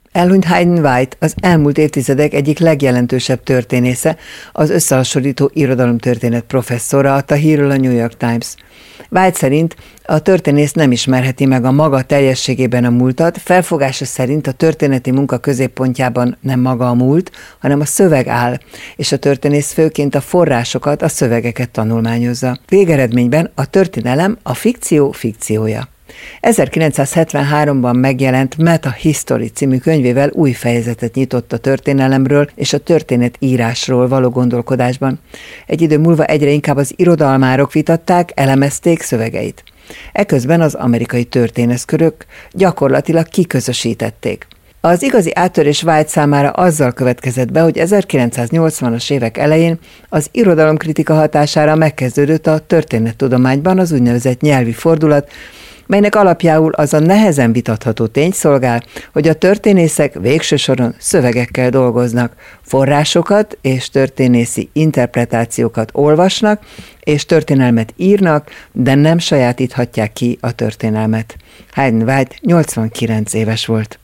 Elhunyt Hayden White az elmúlt évtizedek egyik legjelentősebb történésze, az összehasonlító irodalomtörténet professzora, adta hírül a New York Times. White szerint a történész nem ismerheti meg a maga teljességében a múltat, felfogása szerint a történeti munka középpontjában nem maga a múlt, hanem a szöveg áll, és a történész főként a forrásokat, a szövegeket tanulmányozza. Végeredményben a történelem a fikció fikciója. 1973-ban megjelent Meta History című könyvével új fejezetet nyitott a történelemről és a történetírásról való gondolkodásban. Egy idő múlva egyre inkább az irodalmárok vitatták, elemezték szövegeit. Eközben az amerikai történészkörök gyakorlatilag kiközösítették. Az igazi áttörés White számára azzal következett be, hogy 1980-as évek elején az irodalomkritika hatására megkezdődött a történettudományban az úgynevezett nyelvi fordulat, melynek alapjául az a nehezen vitatható tény szolgál, hogy a történészek végső soron szövegekkel dolgoznak, forrásokat és történészi interpretációkat olvasnak, és történelmet írnak, de nem sajátíthatják ki a történelmet. Hayden White 89 éves volt.